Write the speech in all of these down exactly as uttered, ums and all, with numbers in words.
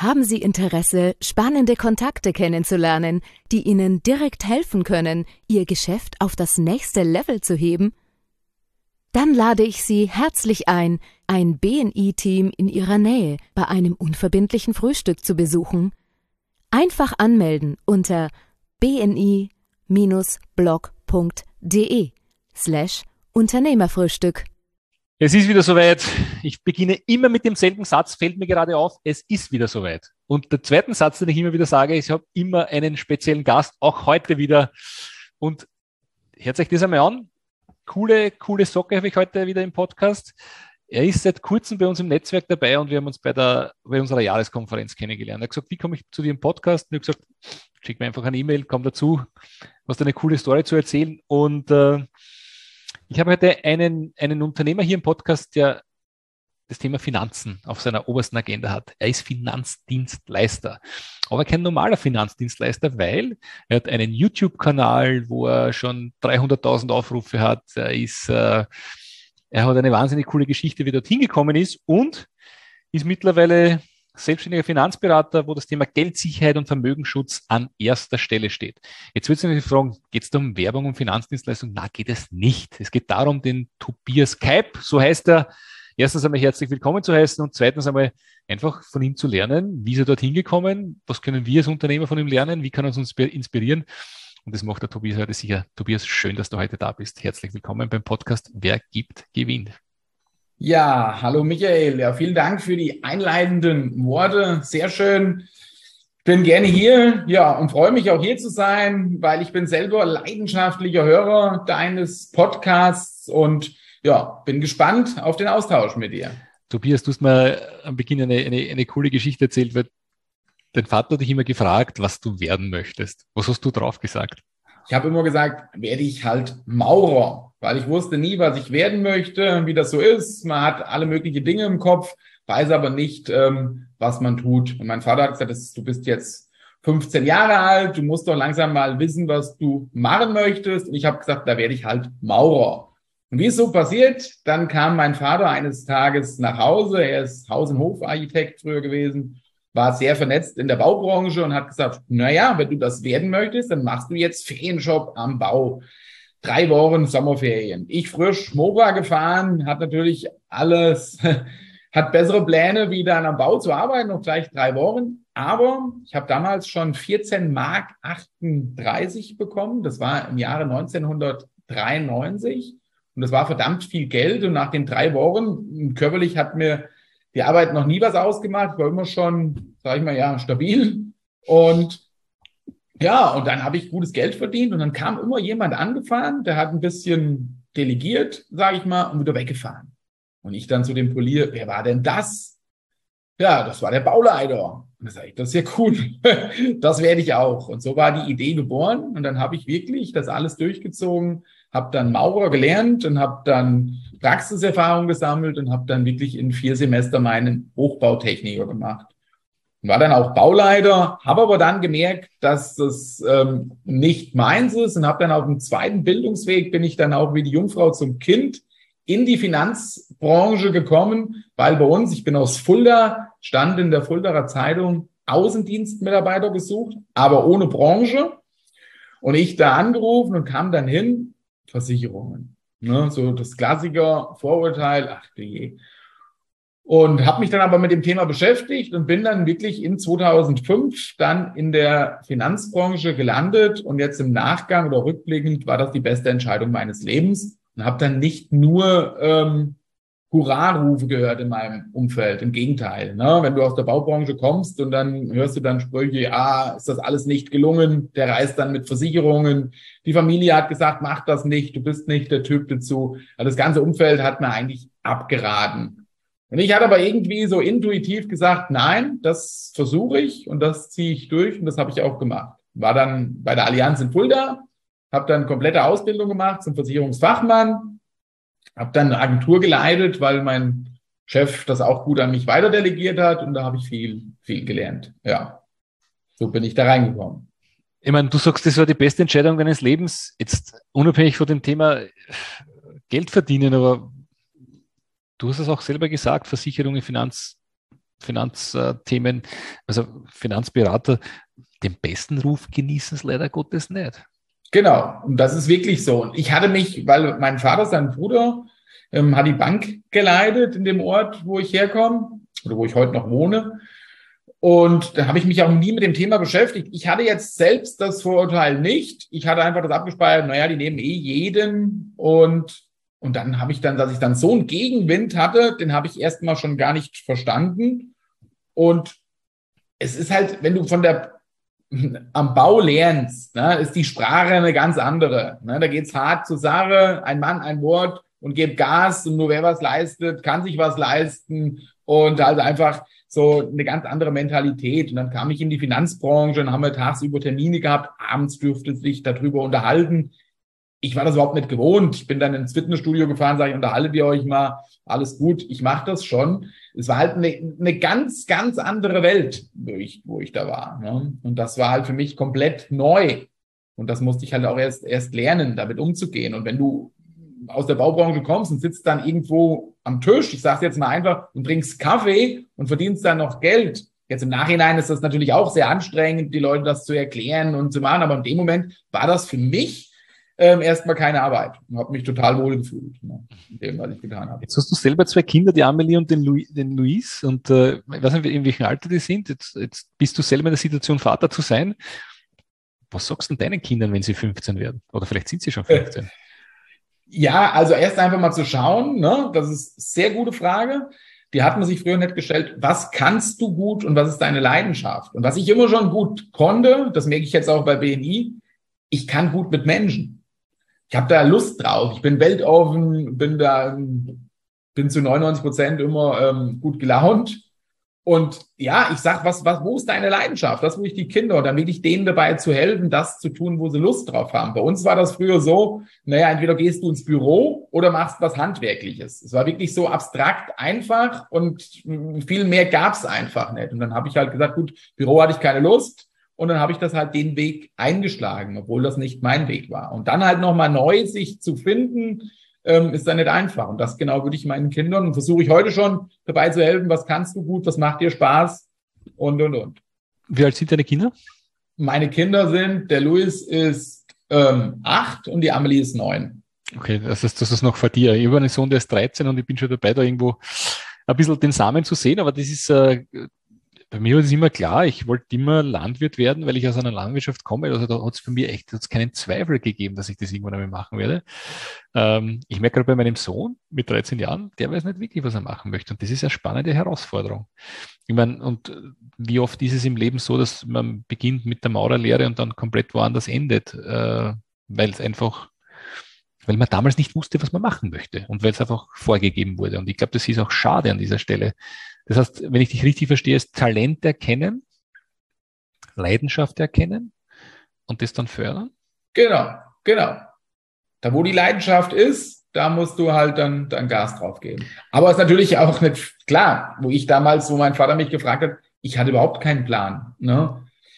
Haben Sie Interesse, spannende Kontakte kennenzulernen, die Ihnen direkt helfen können, Ihr Geschäft auf das nächste Level zu heben? Dann lade ich Sie herzlich ein, ein B N I-Team in Ihrer Nähe bei einem unverbindlichen Frühstück zu besuchen. Einfach anmelden unter bni-blog.de slash Unternehmerfrühstück. Es ist wieder soweit. Ich beginne immer mit demselben Satz, fällt mir gerade auf, es ist wieder soweit. Und der zweite Satz, den ich immer wieder sage, ist, ich habe immer einen speziellen Gast, auch heute wieder. Und hört euch das einmal an. Coole, coole Socke habe ich heute wieder im Podcast. Er ist seit kurzem bei uns im Netzwerk dabei und wir haben uns bei, der, bei unserer Jahreskonferenz kennengelernt. Er hat gesagt, wie komme ich zu dir im Podcast? Und ich habe gesagt, schick mir einfach eine E-Mail, komm dazu, hast eine coole Story zu erzählen. Und äh, ich habe heute einen, einen Unternehmer hier im Podcast, der das Thema Finanzen auf seiner obersten Agenda hat. Er ist Finanzdienstleister, aber kein normaler Finanzdienstleister, weil er hat einen YouTube-Kanal, wo er schon dreihunderttausend Aufrufe hat. Er ist, äh, er hat eine wahnsinnig coole Geschichte, wie er dorthin gekommen ist und ist mittlerweile selbstständiger Finanzberater, wo das Thema Geldsicherheit und Vermögensschutz an erster Stelle steht. Jetzt würdest du mich fragen, geht es da um Werbung und Finanzdienstleistung? Na, geht es nicht. Es geht darum, den Tobias Keib, so heißt er, erstens einmal herzlich willkommen zu heißen und zweitens einmal einfach von ihm zu lernen, wie ist er dorthin gekommen, was können wir als Unternehmer von ihm lernen, wie kann er uns inspirieren. Und das macht der Tobias heute sicher. Tobias, schön, dass du heute da bist. Herzlich willkommen beim Podcast Wer gibt, gewinnt. Ja, hallo Michael. Ja, vielen Dank für die einleitenden Worte. Sehr schön. Ich bin gerne hier, ja, und freue mich auch hier zu sein, weil ich bin selber leidenschaftlicher Hörer deines Podcasts und ja, bin gespannt auf den Austausch mit dir. Tobias, du hast mir am Beginn eine, eine, eine coole Geschichte erzählt, weil dein Vater hat dich immer gefragt, was du werden möchtest. Was hast du drauf gesagt? Ich habe immer gesagt, werde ich halt Maurer, weil ich wusste nie, was ich werden möchte, wie das so ist. Man hat alle möglichen Dinge im Kopf, weiß aber nicht, ähm, was man tut. Und mein Vater hat gesagt, das, du bist jetzt fünfzehn Jahre alt, du musst doch langsam mal wissen, was du machen möchtest. Und ich habe gesagt, da werde ich halt Maurer. Und wie es so passiert, dann kam mein Vater eines Tages nach Hause. Er ist Haus- und Hofarchitekt früher gewesen, war sehr vernetzt in der Baubranche und hat gesagt, naja, wenn du das werden möchtest, dann machst du jetzt Ferienjob am Bau. Drei Wochen Sommerferien. Ich frisch Mofa gefahren, hat natürlich alles, hat bessere Pläne, wie dann am Bau zu arbeiten, noch gleich drei Wochen. Aber ich habe damals schon vierzehn Mark achtunddreißig bekommen. Das war im Jahre neunzehnhundertdreiundneunzig. Und das war verdammt viel Geld. Und nach den drei Wochen, körperlich hat mir die Arbeit noch nie was ausgemacht, war immer schon, sag ich mal, ja, stabil. Und ja, und dann habe ich gutes Geld verdient und dann kam immer jemand angefahren, der hat ein bisschen delegiert, sage ich mal, und wieder weggefahren. Und ich dann zu dem Polier, wer war denn das? Ja, das war der Bauleiter. Und da sage ich, das ist ja cool, das werde ich auch. Und so war die Idee geboren und dann habe ich wirklich das alles durchgezogen, habe dann Maurer gelernt und habe dann Praxiserfahrung gesammelt und habe dann wirklich in vier Semester meinen Hochbautechniker gemacht. Und war dann auch Bauleiter, habe aber dann gemerkt, dass das ähm, nicht meins ist und habe dann auf dem zweiten Bildungsweg bin ich dann auch wie die Jungfrau zum Kind in die Finanzbranche gekommen, weil bei uns, ich bin aus Fulda, stand in der Fuldaer Zeitung Außendienstmitarbeiter gesucht, aber ohne Branche. Und ich da angerufen und kam dann hin, Versicherungen. Ne, so das Klassiker, Vorurteil, ach du je. Und habe mich dann aber mit dem Thema beschäftigt und bin dann wirklich in zweitausendfünf dann in der Finanzbranche gelandet. Und jetzt im Nachgang oder rückblickend war das die beste Entscheidung meines Lebens. Und habe dann nicht nur ähm, Hurra-Rufe gehört in meinem Umfeld. Im Gegenteil, ne? Wenn du aus der Baubranche kommst und dann hörst du dann Sprüche, ah, ist das alles nicht gelungen, der reist dann mit Versicherungen. Die Familie hat gesagt, mach das nicht, du bist nicht der Typ dazu. Also das ganze Umfeld hat mir eigentlich abgeraten. Und ich hatte aber irgendwie so intuitiv gesagt, nein, das versuche ich und das ziehe ich durch und das habe ich auch gemacht. War dann bei der Allianz in Fulda, habe dann komplette Ausbildung gemacht zum Versicherungsfachmann, habe dann eine Agentur geleitet, weil mein Chef das auch gut an mich weiterdelegiert hat und da habe ich viel, viel gelernt. Ja, so bin ich da reingekommen. Ich meine, du sagst, das war die beste Entscheidung deines Lebens, jetzt unabhängig von dem Thema Geld verdienen, aber du hast es auch selber gesagt, Versicherungen, Finanz, Finanzthemen, also Finanzberater, den besten Ruf genießen es leider Gottes nicht. Genau, und das ist wirklich so. Und ich hatte mich, weil mein Vater, sein Bruder, ähm, hat die Bank geleitet in dem Ort, wo ich herkomme oder wo ich heute noch wohne. Und da habe ich mich auch nie mit dem Thema beschäftigt. Ich hatte jetzt selbst das Vorurteil nicht. Ich hatte einfach das abgespeichert, naja, die nehmen eh jeden. Und, und dann habe ich dann, dass ich dann so einen Gegenwind hatte, den habe ich erstmal schon gar nicht verstanden. Und es ist halt, wenn du von der am Bau lernst, ne, ist die Sprache eine ganz andere. Ne? Da geht's hart zur Sache, ein Mann, ein Wort und gebt Gas und nur wer was leistet, kann sich was leisten und also einfach so eine ganz andere Mentalität. Und dann kam ich in die Finanzbranche und haben wir tagsüber Termine gehabt, abends dürfte sich darüber unterhalten. Ich war das überhaupt nicht gewohnt. Ich bin dann ins Fitnessstudio gefahren, sage ich, unterhaltet ihr euch mal, alles gut, ich mache das schon. Es war halt eine, eine ganz, ganz andere Welt, wo ich, wo ich da war. Ne? Und das war halt für mich komplett neu. Und das musste ich halt auch erst, erst lernen, damit umzugehen. Und wenn du aus der Baubranche kommst und sitzt dann irgendwo am Tisch, ich sage es jetzt mal einfach, und trinkst Kaffee und verdienst dann noch Geld. Jetzt im Nachhinein ist das natürlich auch sehr anstrengend, die Leute das zu erklären und zu machen. Aber in dem Moment war das für mich Ähm, erstmal keine Arbeit und habe mich total wohl gefühlt, ne, in dem, was ich getan habe. Jetzt hast du selber zwei Kinder, die Amelie und den, Louis, den Luis, und äh, ich weiß nicht, in welchem Alter die sind. Jetzt, jetzt bist du selber in der Situation, Vater zu sein. Was sagst du denn deinen Kindern, wenn sie fünfzehn werden? Oder vielleicht sind sie schon fünfzehn. Ja, also erst einfach mal zu schauen, ne, das ist eine sehr gute Frage. Die hat man sich früher nicht gestellt. Was kannst du gut und was ist deine Leidenschaft? Und was ich immer schon gut konnte, das merke ich jetzt auch bei B N I, ich kann gut mit Menschen. Ich habe da Lust drauf. Ich bin weltoffen, bin da, bin zu neunundneunzig Prozent immer ähm, gut gelaunt. Und ja, ich sag, was, was, wo ist deine Leidenschaft? Das will ich die Kinder, und dann will ich denen dabei zu helfen, das zu tun, wo sie Lust drauf haben. Bei uns war das früher so, naja, entweder gehst du ins Büro oder machst was Handwerkliches. Es war wirklich so abstrakt einfach und viel mehr gab's einfach nicht. Und dann habe ich halt gesagt, gut, Büro hatte ich keine Lust. Und dann habe ich das halt den Weg eingeschlagen, obwohl das nicht mein Weg war. Und dann halt nochmal neu sich zu finden, ähm, ist dann nicht einfach. Und das genau würde ich meinen Kindern, und versuche ich heute schon dabei zu helfen, was kannst du gut, was macht dir Spaß und, und, und. Wie alt sind deine Kinder? Meine Kinder sind, der Luis ist ähm, acht und die Amelie ist neun. Okay, das ist, das ist noch vor dir. Ich habe einen Sohn, der ist dreizehn, und ich bin schon dabei, da irgendwo ein bisschen den Samen zu sehen, aber das ist... Äh, Bei mir war es immer klar, ich wollte immer Landwirt werden, weil ich aus einer Landwirtschaft komme. Also da hat es bei mir echt hat's keinen Zweifel gegeben, dass ich das irgendwann einmal machen werde. Ähm, ich merke gerade bei meinem Sohn mit dreizehn Jahren, der weiß nicht wirklich, was er machen möchte. Und das ist eine spannende Herausforderung. Ich meine, und wie oft ist es im Leben so, dass man beginnt mit der Maurerlehre und dann komplett woanders endet, äh, weil es einfach, weil man damals nicht wusste, was man machen möchte und weil es einfach vorgegeben wurde. Und ich glaube, das ist auch schade an dieser Stelle. Das heißt, wenn ich dich richtig verstehe, ist Talent erkennen, Leidenschaft erkennen und das dann fördern? Genau, genau. Da, wo die Leidenschaft ist, da musst du halt dann, dann Gas drauf geben. Aber es ist natürlich auch nicht klar, wo ich damals, wo mein Vater mich gefragt hat, ich hatte überhaupt keinen Plan. Ne?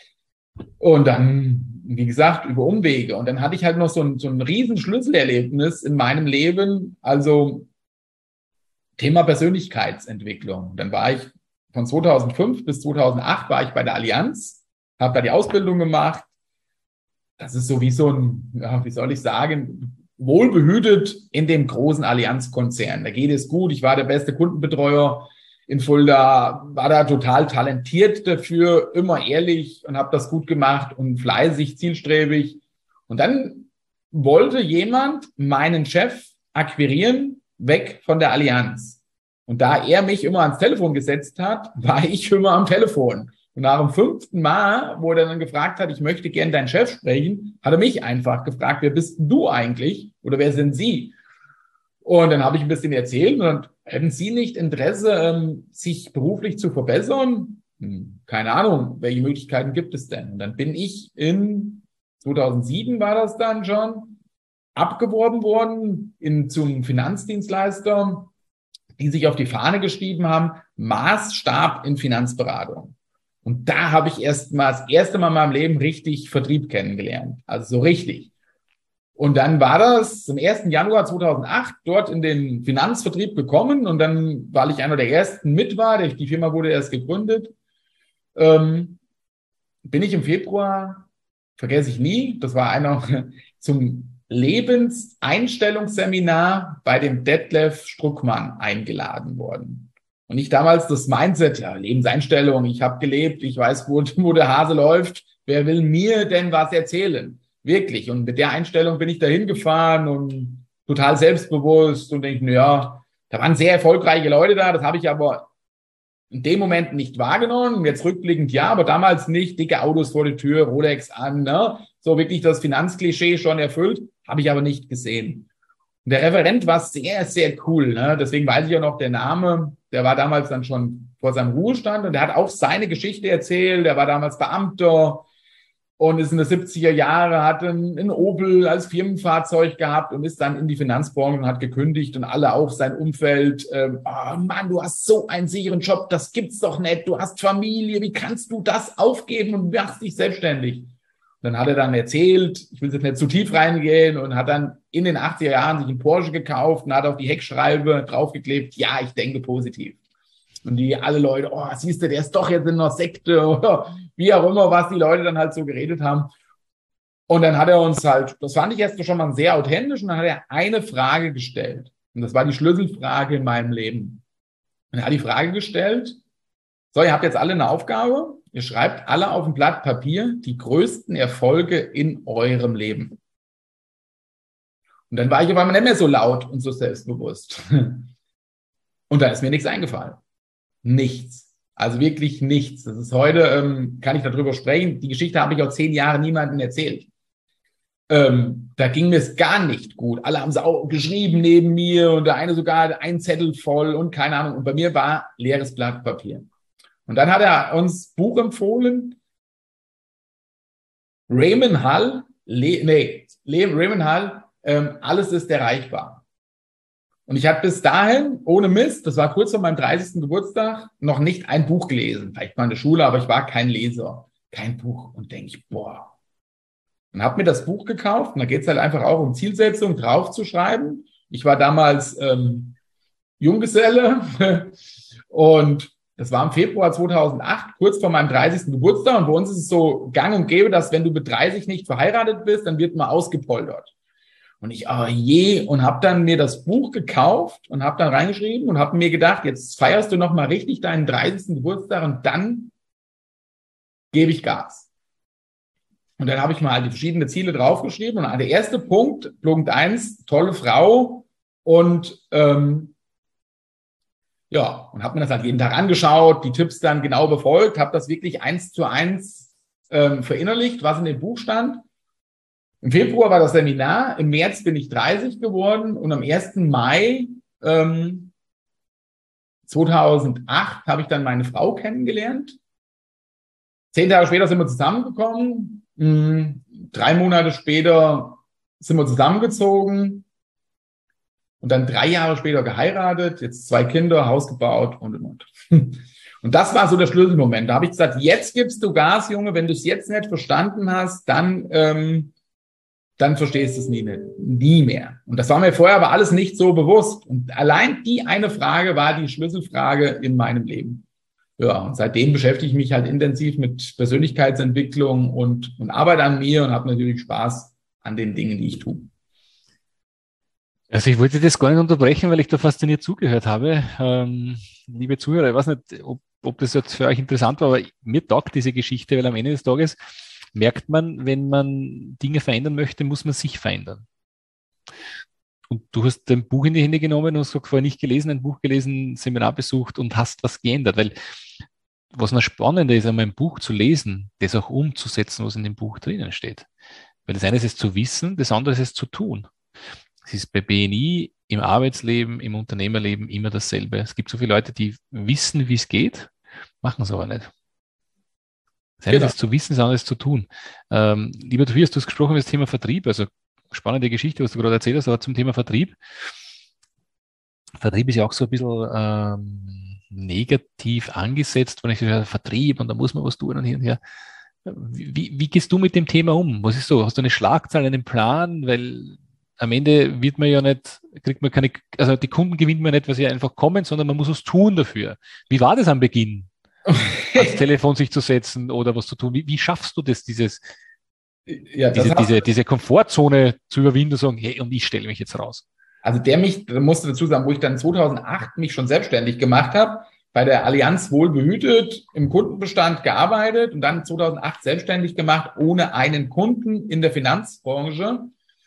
Und dann, wie gesagt, über Umwege. Und dann hatte ich halt noch so ein, so ein riesen Schlüsselerlebnis in meinem Leben, also Thema Persönlichkeitsentwicklung. Dann war ich von zweitausendfünf bis zweitausendacht war ich bei der Allianz, habe da die Ausbildung gemacht. Das ist so wie so ein, ja, wie soll ich sagen, wohlbehütet in dem großen Allianz-Konzern. Da geht es gut. Ich war der beste Kundenbetreuer in Fulda, war da total talentiert dafür, immer ehrlich und habe das gut gemacht und fleißig, zielstrebig. Und dann wollte jemand meinen Chef akquirieren, weg von der Allianz. Und da er mich immer ans Telefon gesetzt hat, war ich immer am Telefon. Und nach dem fünften Mal, wo er dann gefragt hat, ich möchte gern deinen Chef sprechen, hat er mich einfach gefragt, wer bist du eigentlich? Oder wer sind Sie? Und dann habe ich ein bisschen erzählt und hätten Sie nicht Interesse, ähm, sich beruflich zu verbessern? Hm, keine Ahnung, welche Möglichkeiten gibt es denn? Und dann bin ich in zweitausendsieben war das dann schon, abgeworben worden in, zum Finanzdienstleister, die sich auf die Fahne geschrieben haben, Maßstab in Finanzberatung. Und da habe ich erst mal das erste Mal in meinem Leben richtig Vertrieb kennengelernt. Also so richtig. Und dann war das am ersten Januar zweitausendacht dort in den Finanzvertrieb gekommen. Und dann, weil ich einer der ersten mit war, die Firma wurde erst gegründet, ähm, bin ich im Februar, vergesse ich nie, das war einer zum Lebenseinstellungsseminar bei dem Detlef Struckmann eingeladen worden. Und ich damals das Mindset, ja, Lebenseinstellung, ich habe gelebt, ich weiß, wo, wo der Hase läuft, wer will mir denn was erzählen? Wirklich. Und mit der Einstellung bin ich da hingefahren und total selbstbewusst und denke, naja, da waren sehr erfolgreiche Leute da, das habe ich aber in dem Moment nicht wahrgenommen, jetzt rückblickend ja, aber damals nicht, dicke Autos vor der Tür, Rolex an, ne? So wirklich das Finanzklischee schon erfüllt, habe ich aber nicht gesehen. Und der Referent war sehr, sehr cool, ne? Deswegen weiß ich auch noch der Name, der war damals dann schon vor seinem Ruhestand und der hat auch seine Geschichte erzählt, der war damals Beamter und ist in den siebziger Jahre, hat einen, einen Opel als Firmenfahrzeug gehabt und ist dann in die Finanzbranche und hat gekündigt und alle auch sein Umfeld, ähm, oh Mann, du hast so einen sicheren Job, das gibt's doch nicht, du hast Familie, wie kannst du das aufgeben und machst dich selbstständig? Und dann hat er dann erzählt, ich will jetzt nicht zu tief reingehen, und hat dann in den achtziger Jahren sich einen Porsche gekauft und hat auf die Heckscheibe draufgeklebt, ja, ich denke positiv. Und die alle Leute, oh, siehst du, der ist doch jetzt in einer Sekte oder wie auch immer, was die Leute dann halt so geredet haben. Und dann hat er uns halt, das fand ich erst schon mal sehr authentisch, und dann hat er eine Frage gestellt. Und das war die Schlüsselfrage in meinem Leben. Und er hat die Frage gestellt, so, ihr habt jetzt alle eine Aufgabe, ihr schreibt alle auf ein Blatt Papier die größten Erfolge in eurem Leben. Und dann war ich auf einmal nicht mehr so laut und so selbstbewusst. Und da ist mir nichts eingefallen. Nichts. Also wirklich nichts. Das ist heute, ähm, kann ich darüber sprechen. Die Geschichte habe ich auch zehn Jahre niemandem erzählt. Ähm, da ging mir es gar nicht gut. Alle haben es auch geschrieben neben mir und der eine sogar ein Zettel voll und keine Ahnung. Und bei mir war leeres Blatt Papier. Und dann hat er uns Buch empfohlen. Raymond Hall, Le- nee, Le- Raymond Hall, ähm, alles ist erreichbar. Und ich habe bis dahin, ohne Mist, das war kurz vor meinem dreißigsten Geburtstag, noch nicht ein Buch gelesen. Vielleicht mal in der Schule, aber ich war kein Leser. Kein Buch. Und denke ich, boah. Und habe mir das Buch gekauft. Und da geht es halt einfach auch um Zielsetzung, draufzuschreiben. Ich war damals ähm, Junggeselle. Und das war im Februar zweitausendacht, kurz vor meinem dreißigsten Geburtstag. Und bei uns ist es so gang und gäbe, dass wenn du mit dreißig nicht verheiratet bist, dann wird man ausgepoltert. Und ich, oh je, und habe dann mir das Buch gekauft und habe dann reingeschrieben und habe mir gedacht, jetzt feierst du nochmal richtig deinen dreißigsten Geburtstag und dann gebe ich Gas. Und dann habe ich mal die verschiedenen Ziele draufgeschrieben und der erste Punkt, Punkt eins, tolle Frau und ähm, ja, und habe mir das halt jeden Tag angeschaut, die Tipps dann genau befolgt, habe das wirklich eins zu eins ähm, verinnerlicht, was in dem Buch stand. Im Februar war das Seminar, im März bin ich dreißig geworden und am ersten Mai ähm, zweitausendacht habe ich dann meine Frau kennengelernt. Zehn Tage später sind wir zusammengekommen. Hm, drei Monate später sind wir zusammengezogen und dann drei Jahre später geheiratet, jetzt zwei Kinder, Haus gebaut und und und. Und das war so der Schlüsselmoment. Da habe ich gesagt, jetzt gibst du Gas, Junge, wenn du es jetzt nicht verstanden hast, dann... Ähm, dann verstehst du es nie, nie mehr. Und das war mir vorher aber alles nicht so bewusst. Und allein die eine Frage war die Schlüsselfrage in meinem Leben. Ja, und seitdem beschäftige ich mich halt intensiv mit Persönlichkeitsentwicklung und, und arbeite an mir und habe natürlich Spaß an den Dingen, die ich tue. Also ich wollte das gar nicht unterbrechen, weil ich da fasziniert zugehört habe. Ähm, liebe Zuhörer, ich weiß nicht, ob, ob das jetzt für euch interessant war, aber mir taugt diese Geschichte, weil am Ende des Tages merkt man, wenn man Dinge verändern möchte, muss man sich verändern. Und du hast ein Buch in die Hände genommen und hast vorher nicht gelesen, ein Buch gelesen, Seminar besucht und hast was geändert. Weil was noch spannender ist, einmal ein Buch zu lesen, das auch umzusetzen, was in dem Buch drinnen steht. Weil das eine ist es zu wissen, das andere ist es zu tun. Es ist bei B N I, im Arbeitsleben, im Unternehmerleben immer dasselbe. Es gibt so viele Leute, die wissen, wie es geht, machen es aber nicht. Das eine genau. ist zu wissen, das andere ist zu tun. Ähm, lieber Tobias, du hast gesprochen über das Thema Vertrieb, also spannende Geschichte, was du gerade erzählt hast, aber zum Thema Vertrieb. Vertrieb ist ja auch so ein bisschen ähm, negativ angesetzt, wenn ich sage, Vertrieb und da muss man was tun und hier und her. Wie, wie gehst du mit dem Thema um? Was ist so? Hast du eine Schlagzahl, einen Plan? Weil am Ende wird man ja nicht, kriegt man keine, also die Kunden gewinnt man nicht, weil sie einfach kommen, sondern man muss was tun dafür. Wie war das am Beginn? Ans Telefon sich zu setzen oder was zu tun? Wie, wie schaffst du das, dieses, ja, das diese, diese, diese Komfortzone zu überwinden und sagen, hey, und ich stelle mich jetzt raus? Also der mich, da musste dazu sagen, wo ich dann zweitausendacht mich schon selbstständig gemacht habe, bei der Allianz wohlbehütet, im Kundenbestand gearbeitet und dann zweitausendacht selbstständig gemacht, ohne einen Kunden in der Finanzbranche.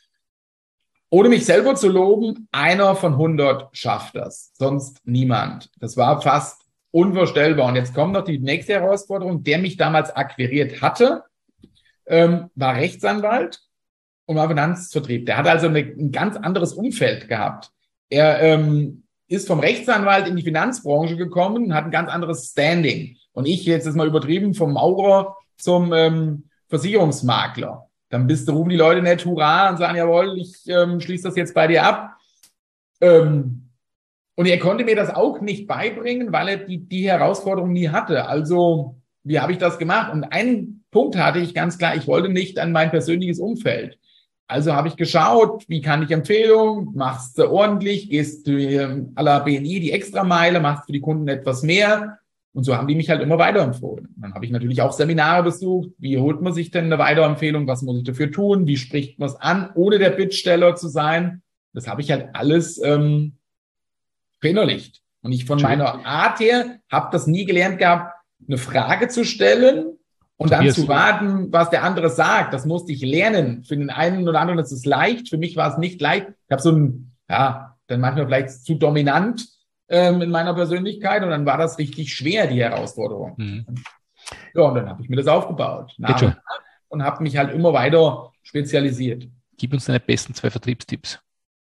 Ohne mich selber zu loben, einer von hundert schafft das, sonst niemand. Das war fast unvorstellbar. Und jetzt kommt noch die nächste Herausforderung. Der mich damals akquiriert hatte, ähm, war Rechtsanwalt und war Finanzvertrieb. Der hat also eine, ein ganz anderes Umfeld gehabt. Er ähm, ist vom Rechtsanwalt in die Finanzbranche gekommen, hat ein ganz anderes Standing. Und ich, jetzt ist mal übertrieben, vom Maurer zum ähm, Versicherungsmakler. Dann bist du, rufen die Leute nicht hurra und sagen, jawohl, ich ähm, schließe das jetzt bei dir ab. Ähm, und er konnte mir das auch nicht beibringen, weil er die, die Herausforderung nie hatte. Also, wie habe ich das gemacht? Und einen Punkt hatte ich ganz klar, ich wollte nicht an mein persönliches Umfeld. Also habe ich geschaut, wie kann ich Empfehlungen, machst du ordentlich, gehst du ähm, à la B N I die Extrameile, machst für die Kunden etwas mehr. Und so haben die mich halt immer weiterempfohlen. Dann habe ich natürlich auch Seminare besucht. Wie holt man sich denn eine Weiterempfehlung? Was muss ich dafür tun? Wie spricht man es an, ohne der Bittsteller zu sein? Das habe ich halt alles ähm, verinnerlicht. Und ich von meiner Art her habe das nie gelernt gehabt, eine Frage zu stellen und dann zu warten, was der andere sagt. Das musste ich lernen. Für den einen oder anderen ist es leicht. Für mich war es nicht leicht. Ich habe so ein, ja, dann manchmal vielleicht zu dominant in meiner Persönlichkeit und dann war das richtig schwer, die Herausforderung. Mhm. Ja, und dann habe ich mir das aufgebaut nach und, nach und habe mich halt immer weiter spezialisiert. Gib uns deine besten zwei Vertriebstipps.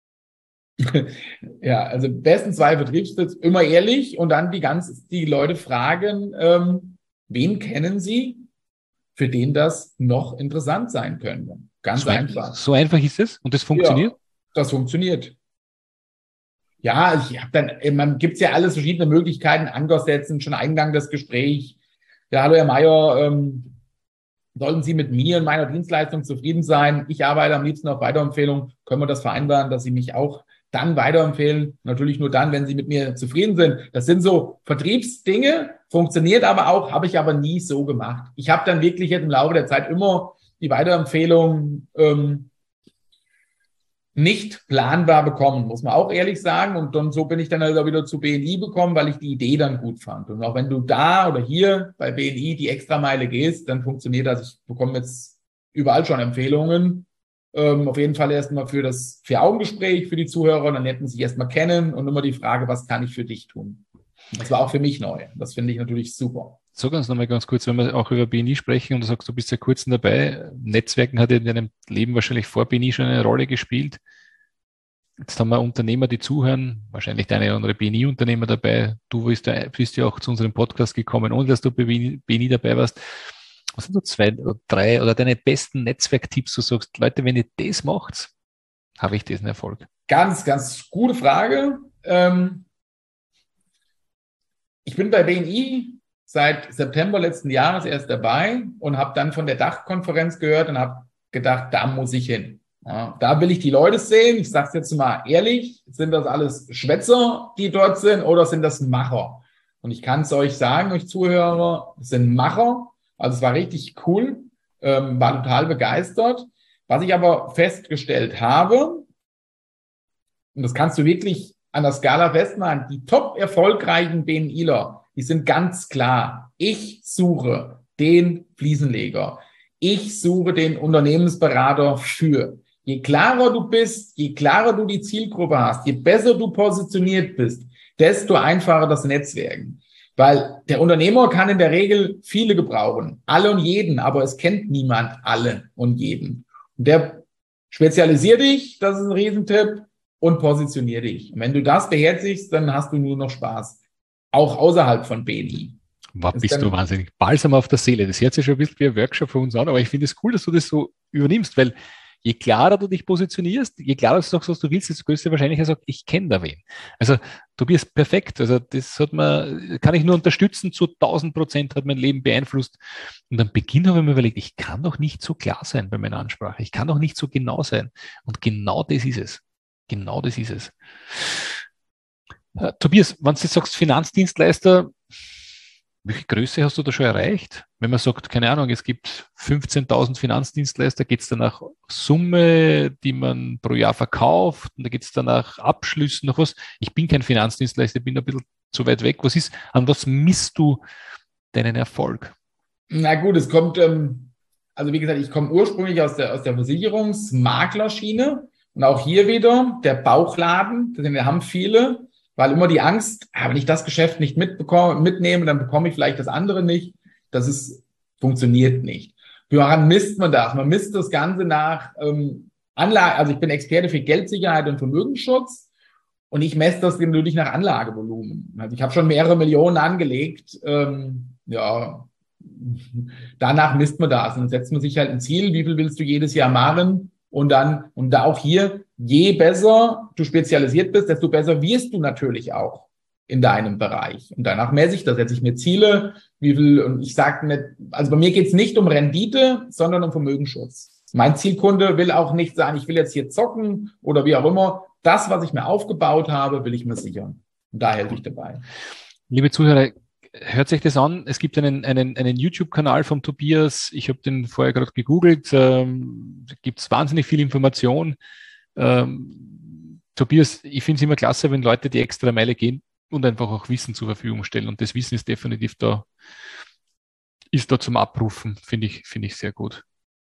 Ja, also besten zwei Vertriebstipps, immer ehrlich und dann die ganz, die Leute fragen, ähm, wen kennen sie, für den das noch interessant sein könnte. Ganz so einfach. Ein, so einfach ist es und das funktioniert? Ja, das funktioniert. Ja, ich habe dann, man gibt's ja alles verschiedene Möglichkeiten, Anker setzen, schon Eingang des Gesprächs. Ja, hallo Herr Meier, ähm, sollten Sie mit mir und meiner Dienstleistung zufrieden sein? Ich arbeite am liebsten auf Weiterempfehlung. Können wir das vereinbaren, dass Sie mich auch dann weiterempfehlen? Natürlich nur dann, wenn Sie mit mir zufrieden sind. Das sind so Vertriebsdinge, funktioniert aber auch, habe ich aber nie so gemacht. Ich habe dann wirklich jetzt im Laufe der Zeit immer die Weiterempfehlung ähm, nicht planbar bekommen, muss man auch ehrlich sagen. Und dann so bin ich dann also wieder zu B N I gekommen, weil ich die Idee dann gut fand. Und auch wenn du da oder hier bei B N I die Extrameile gehst, dann funktioniert das. Ich bekomme jetzt überall schon Empfehlungen. Ähm, auf jeden Fall erstmal für das Vier-Augen-Gespräch für die Zuhörer. Dann lernt man sich erstmal kennen und immer die Frage, was kann ich für dich tun? Das war auch für mich neu. Das finde ich natürlich super. Sag uns nochmal ganz kurz, wenn wir auch über B N I sprechen und du sagst, du bist ja kurz dabei. Netzwerken hat in deinem Leben wahrscheinlich vor B N I schon eine Rolle gespielt. Jetzt haben wir Unternehmer, die zuhören, wahrscheinlich der eine oder andere B N I-Unternehmer dabei. Du bist ja, bist ja auch zu unserem Podcast gekommen, ohne dass du bei B N I dabei warst. Was sind so zwei oder drei oder deine besten Netzwerktipps, du sagst, Leute, wenn ihr das macht, habe ich diesen Erfolg? Ganz, ganz gute Frage. Ähm, ich bin bei B N I seit September letzten Jahres erst dabei und habe dann von der Dachkonferenz gehört und habe gedacht, da muss ich hin. Ja, da will ich die Leute sehen. Ich sage es jetzt mal ehrlich, sind das alles Schwätzer, die dort sind, oder sind das Macher? Und ich kann es euch sagen, euch Zuhörer, es sind Macher. Also es war richtig cool, ähm, war total begeistert. Was ich aber festgestellt habe, und das kannst du wirklich an der Skala festmachen, die top erfolgreichen BNIler, die sind ganz klar. Ich suche den Fliesenleger. Ich suche den Unternehmensberater für. Je klarer du bist, je klarer du die Zielgruppe hast, je besser du positioniert bist, desto einfacher das Netzwerken. Weil der Unternehmer kann in der Regel viele gebrauchen, alle und jeden, aber es kennt niemand alle und jeden. Und der spezialisiert dich, das ist ein Riesentipp, und positionier dich. Und wenn du das beherzigst, dann hast du nur noch Spaß. Auch außerhalb von B N I. Wow, bist du wahnsinnig. Balsam auf der Seele. Das hört sich schon ein bisschen wie ein Workshop für uns an, aber ich finde es cool, dass du das so übernimmst, weil je klarer du dich positionierst, je klarer du sagst, was du willst, desto größte Wahrscheinlichkeit sagt, ich kenne da wen. Also Tobias, perfekt. Also das hat man, kann ich nur unterstützen, zu tausend Prozent hat mein Leben beeinflusst. Und am Beginn habe ich mir überlegt, ich kann doch nicht so klar sein bei meiner Ansprache. Ich kann doch nicht so genau sein. Und genau das ist es. Genau das ist es. Uh, Tobias, wenn du jetzt sagst, Finanzdienstleister, welche Größe hast du da schon erreicht? Wenn man sagt, keine Ahnung, es gibt fünfzehntausend Finanzdienstleister, geht es dann nach Summe, die man pro Jahr verkauft, und da geht es dann nach Abschlüssen, nach was? Ich bin kein Finanzdienstleister, bin ein bisschen zu weit weg. Was ist, an was misst du deinen Erfolg? Na gut, es kommt, ähm, also wie gesagt, ich komme ursprünglich aus der, aus der Versicherungsmaklerschiene, und auch hier wieder der Bauchladen, den haben viele, weil immer die Angst, ah, wenn ich das Geschäft nicht mitbekomme, mitnehme, dann bekomme ich vielleicht das andere nicht. Das ist, funktioniert nicht. Woran misst man das? Man misst das Ganze nach ähm, Anlage, also ich bin Experte für Geldsicherheit und Vermögensschutz, und ich messe das natürlich nach Anlagevolumen. Also ich habe schon mehrere Millionen angelegt. Ähm, ja, danach misst man das, und dann setzt man sich halt ein Ziel, wie viel willst du jedes Jahr machen? Und dann, und da auch hier, je besser du spezialisiert bist, desto besser wirst du natürlich auch in deinem Bereich. Und danach messe ich das, setze ich mir Ziele, wie viel, und ich sage nicht, also bei mir geht es nicht um Rendite, sondern um Vermögensschutz. Mein Zielkunde will auch nicht sagen, ich will jetzt hier zocken oder wie auch immer. Das, was ich mir aufgebaut habe, will ich mir sichern. Und da helfe ich dabei. Liebe Zuhörer, hört sich das an. Es gibt einen, einen, einen YouTube-Kanal von Tobias. Ich habe den vorher gerade gegoogelt. Ähm, da gibt es wahnsinnig viel Information. Ähm, Tobias, ich finde es immer klasse, wenn Leute die extra Meile gehen und einfach auch Wissen zur Verfügung stellen. Und das Wissen ist definitiv da, ist da zum Abrufen. Finde ich, finde ich sehr gut.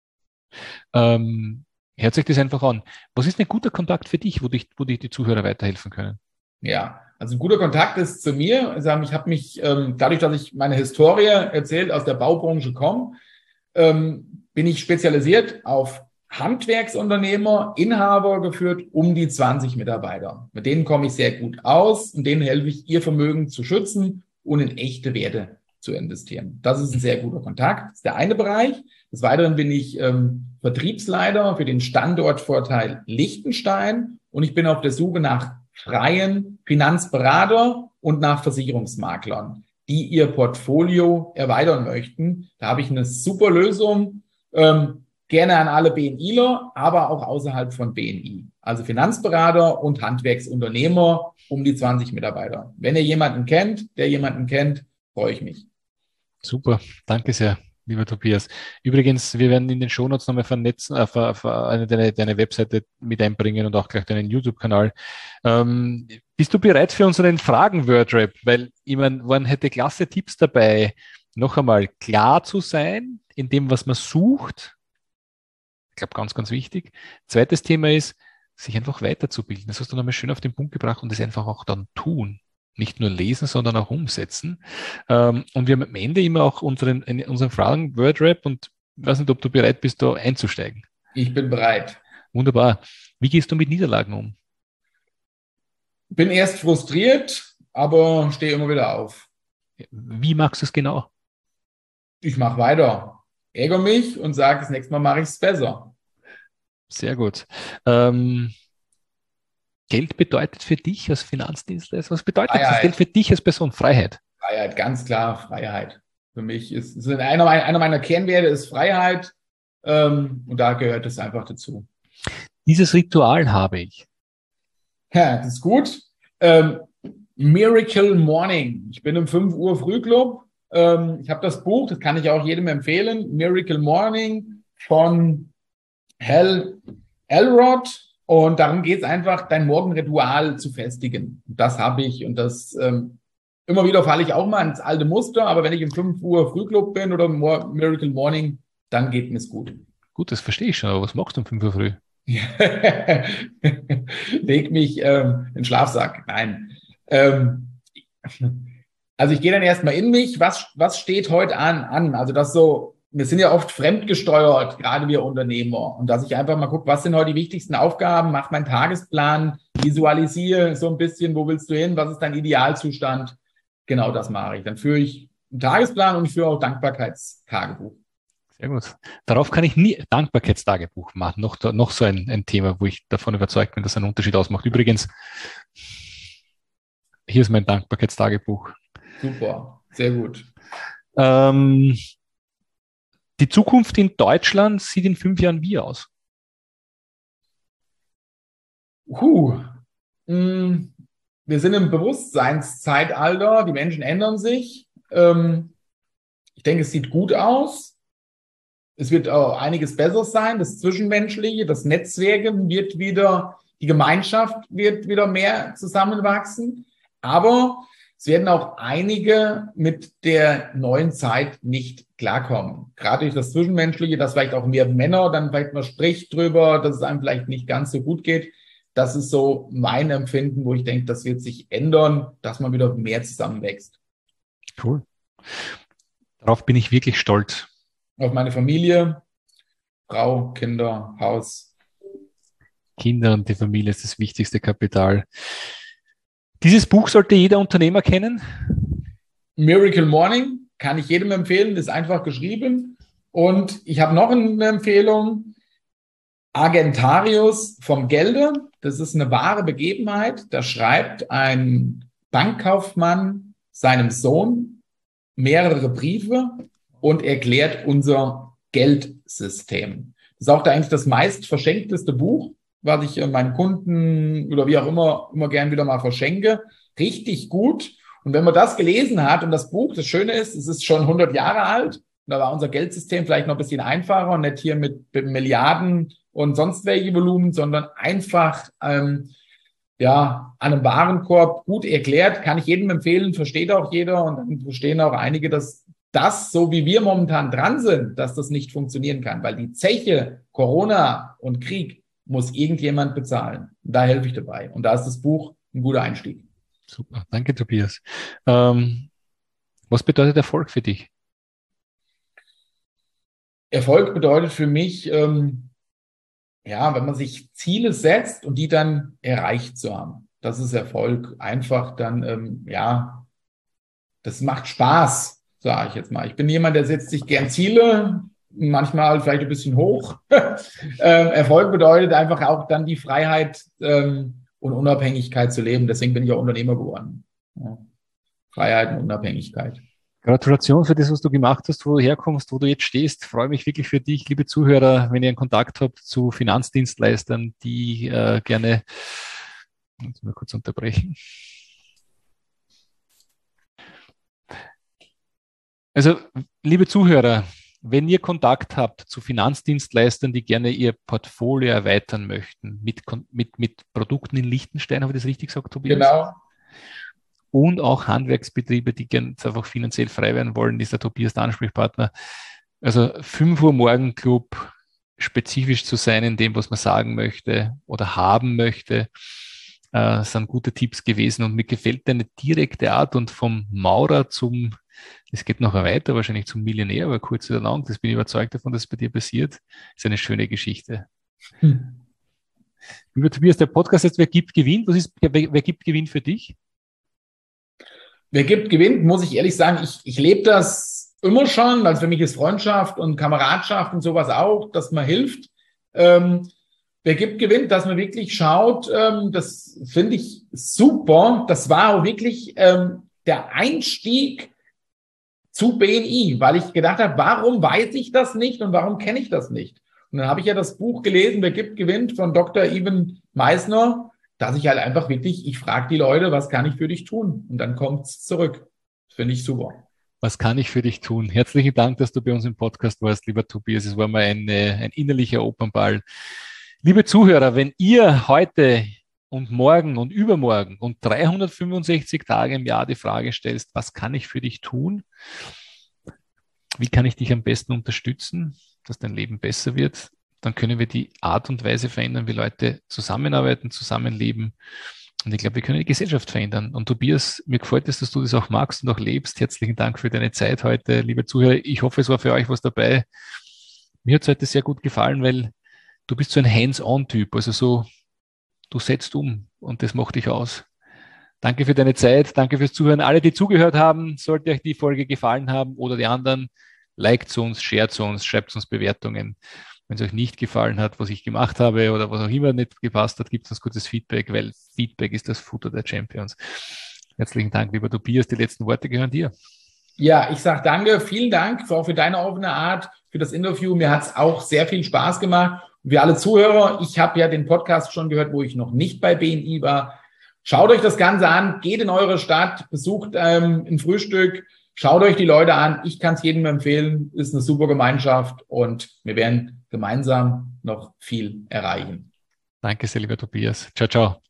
Ähm, hört sich das einfach an. Was ist ein guter Kontakt für dich, wo dich, wo dich die Zuhörer weiterhelfen können? Ja, also ein guter Kontakt ist zu mir. Also ich habe mich, ähm, dadurch, dass ich meine Historie erzählt, aus der Baubranche komme, ähm, bin ich spezialisiert auf Handwerksunternehmer, Inhaber geführt, um die zwanzig Mitarbeiter. Mit denen komme ich sehr gut aus, und denen helfe ich, ihr Vermögen zu schützen und in echte Werte zu investieren. Das ist ein sehr guter Kontakt. Das ist der eine Bereich. Des Weiteren bin ich ähm, Vertriebsleiter für den Standortvorteil Liechtenstein, und ich bin auf der Suche nach freien Finanzberater und nach Versicherungsmaklern, die ihr Portfolio erweitern möchten. Da habe ich eine super Lösung, ähm, gerne an alle BNIler, aber auch außerhalb von B N I. Also Finanzberater und Handwerksunternehmer, um die zwanzig Mitarbeiter. Wenn ihr jemanden kennt, der jemanden kennt, freue ich mich. Super, danke sehr, lieber Tobias. Übrigens, wir werden in den Shownotes nochmal vernetzen, äh, ver, ver, eine, deine, deine Webseite mit einbringen und auch gleich deinen YouTube-Kanal. Ähm, bist du bereit für unseren Fragen-Wordrap? Weil, ich meine, man hätte klasse Tipps dabei, noch einmal klar zu sein in dem, was man sucht. Ich glaube, ganz, ganz wichtig. Zweites Thema ist, sich einfach weiterzubilden. Das hast du nochmal schön auf den Punkt gebracht, und das einfach auch dann tun. Nicht nur lesen, sondern auch umsetzen. Ähm, und wir haben am Ende immer auch unseren, unseren Fragen-Wordrap, und ich weiß nicht, ob du bereit bist, da einzusteigen. Ich bin bereit. Wunderbar. Wie gehst du mit Niederlagen um? Bin erst frustriert, aber stehe immer wieder auf. Wie magst du es genau? Ich mache weiter. Ärgere mich und sage, das nächste Mal mache ich es besser. Sehr gut. Ähm, Geld bedeutet für dich als Finanzdienstleister, was bedeutet Freiheit. das Geld für dich als Person? Freiheit. Freiheit, ganz klar Freiheit. Für mich ist, ist einer, einer meiner Kernwerte ist Freiheit, ähm, und da gehört es einfach dazu. Dieses Ritual habe ich. Ja, das ist gut. Ähm, Miracle Morning. Ich bin im fünf Uhr Frühclub. Ähm, ich habe das Buch, das kann ich auch jedem empfehlen. Miracle Morning von Hal Elrod. Und darum geht es einfach, dein Morgenritual zu festigen. Und das habe ich. Und das ähm, immer wieder falle ich auch mal ins alte Muster. Aber wenn ich im fünf Uhr Frühclub bin oder im Miracle Morning, dann geht mir es gut. Gut, das verstehe ich schon. Aber was machst du um fünf Uhr früh? Leg mich ähm, in den Schlafsack. Nein. Ähm, also ich gehe dann erstmal in mich. Was, was steht heute an, an? Also das so, wir sind ja oft fremdgesteuert, gerade wir Unternehmer. Und dass ich einfach mal gucke, was sind heute die wichtigsten Aufgaben, mach meinen Tagesplan, visualisiere so ein bisschen, wo willst du hin, was ist dein Idealzustand? Genau das mache ich. Dann führe ich einen Tagesplan und ich führe auch Dankbarkeitstagebuch. Sehr gut. Darauf kann ich nie Dankbarkeitstagebuch machen. Noch, noch so ein, ein Thema, wo ich davon überzeugt bin, dass ein Unterschied ausmacht. Übrigens, hier ist mein Dankbarkeitstagebuch. Super, sehr gut. Ähm, die Zukunft in Deutschland sieht in fünf Jahren wie aus? Puh. Wir sind im Bewusstseinszeitalter. Die Menschen ändern sich. Ich denke, es sieht gut aus. Es wird auch einiges besser sein. Das Zwischenmenschliche, das Netzwerken wird wieder, die Gemeinschaft wird wieder mehr zusammenwachsen. Aber es werden auch einige mit der neuen Zeit nicht klarkommen. Gerade durch das Zwischenmenschliche, dass vielleicht auch mehr Männer, dann vielleicht man spricht drüber, dass es einem vielleicht nicht ganz so gut geht. Das ist so mein Empfinden, wo ich denke, das wird sich ändern, dass man wieder mehr zusammenwächst. Cool. Darauf bin ich wirklich stolz. Auf meine Familie, Frau, Kinder, Haus. Kinder und die Familie ist das wichtigste Kapital. Dieses Buch sollte jeder Unternehmer kennen. Miracle Morning kann ich jedem empfehlen, ist einfach geschrieben. Und ich habe noch eine Empfehlung. Argentarius vom Gelde. Das ist eine wahre Begebenheit. Da schreibt ein Bankkaufmann seinem Sohn mehrere Briefe und erklärt unser Geldsystem. Das ist auch eigentlich das meist verschenkteste Buch, was ich meinen Kunden oder wie auch immer immer gern wieder mal verschenke. Richtig gut. Und wenn man das gelesen hat und das Buch, das Schöne ist, es ist schon hundert Jahre alt. Und da war unser Geldsystem vielleicht noch ein bisschen einfacher und nicht hier mit, mit Milliarden und sonst welche Volumen, sondern einfach ähm, ja an einem Warenkorb gut erklärt. Kann ich jedem empfehlen, versteht auch jeder. Und dann verstehen auch einige, dass das, so wie wir momentan dran sind, dass das nicht funktionieren kann. Weil die Zeche, Corona und Krieg muss irgendjemand bezahlen. Und da helfe ich dabei. Und da ist das Buch ein guter Einstieg. Super, danke Tobias. Ähm, was bedeutet Erfolg für dich? Erfolg bedeutet für mich, ähm, ja, wenn man sich Ziele setzt und die dann erreicht zu haben. Das ist Erfolg. Einfach dann, ähm, ja, das macht Spaß, sage ich jetzt mal. Ich bin jemand, der setzt sich gern Ziele, manchmal vielleicht ein bisschen hoch. ähm, Erfolg bedeutet einfach auch dann die Freiheit ähm, und Unabhängigkeit zu leben. Deswegen bin ich auch Unternehmer geworden. Ja. Freiheit und Unabhängigkeit. Gratulation für das, was du gemacht hast, wo du herkommst, wo du jetzt stehst. Ich freue mich wirklich für dich, liebe Zuhörer, wenn ihr einen Kontakt habt zu Finanzdienstleistern, die äh, gerne, jetzt mal kurz unterbrechen. Also, liebe Zuhörer, wenn ihr Kontakt habt zu Finanzdienstleistern, die gerne ihr Portfolio erweitern möchten, mit, mit, mit Produkten in Liechtenstein, habe ich das richtig gesagt, Tobias? Genau. Und auch Handwerksbetriebe, die gerne einfach finanziell frei werden wollen, ist der Tobias der Ansprechpartner. Also fünf Uhr Morgen Club, spezifisch zu sein in dem, was man sagen möchte oder haben möchte, äh, sind gute Tipps gewesen. Und mir gefällt deine direkte Art und vom Maurer zum, es geht noch weiter, wahrscheinlich zum Millionär, aber kurz oder lang, das bin ich überzeugt davon, dass es bei dir passiert, ist eine schöne Geschichte. Hm. Lieber Tobias, der Podcast jetzt, wer gibt, gewinnt. Was ist, wer, wer gibt, gewinnt für dich? Wer gibt, gewinnt, muss ich ehrlich sagen, ich, ich lebe das immer schon, also für mich ist Freundschaft und Kameradschaft und sowas auch, dass man hilft. Ähm, wer gibt, gewinnt, dass man wirklich schaut, ähm, das finde ich super. Das war auch wirklich ähm, der Einstieg zu B N I, weil ich gedacht habe, warum weiß ich das nicht und warum kenne ich das nicht? Und dann habe ich ja das Buch gelesen, Wer gibt, gewinnt, von Doktor Ivan Meissner, dass ich halt einfach wirklich, ich frage die Leute, was kann ich für dich tun? Und dann kommt's zurück. Das finde ich super. Was kann ich für dich tun? Herzlichen Dank, dass du bei uns im Podcast warst, lieber Tobias. Es war mal eine, ein innerlicher Opernball. Liebe Zuhörer, wenn ihr heute und morgen und übermorgen und dreihundertfünfundsechzig Tage im Jahr die Frage stellst, was kann ich für dich tun? Wie kann ich dich am besten unterstützen, dass dein Leben besser wird? Dann können wir die Art und Weise verändern, wie Leute zusammenarbeiten, zusammenleben. Und ich glaube, wir können die Gesellschaft verändern. Und Tobias, mir gefällt es, dass du das auch magst und auch lebst. Herzlichen Dank für deine Zeit heute, liebe Zuhörer. Ich hoffe, es war für euch was dabei. Mir hat es heute sehr gut gefallen, weil du bist so ein Hands-on-Typ. Also so, du setzt um und das macht dich aus. Danke für deine Zeit. Danke fürs Zuhören. Alle, die zugehört haben, sollte euch die Folge gefallen haben oder die anderen, liked uns, shared uns, schreibt uns Bewertungen. Wenn es euch nicht gefallen hat, was ich gemacht habe oder was auch immer nicht gepasst hat, gibt uns gutes Feedback, weil Feedback ist das Futter der Champions. Herzlichen Dank, lieber Tobias. Die letzten Worte gehören dir. Ja, ich sage danke, vielen Dank auch für deine offene Art, für das Interview. Mir hat es auch sehr viel Spaß gemacht. Und wir alle Zuhörer, ich habe ja den Podcast schon gehört, wo ich noch nicht bei B N I war. Schaut euch das Ganze an, geht in eure Stadt, besucht ähm, ein Frühstück, schaut euch die Leute an. Ich kann es jedem empfehlen, ist eine super Gemeinschaft und wir werden gemeinsam noch viel erreichen. Danke sehr, lieber Tobias. Ciao, ciao.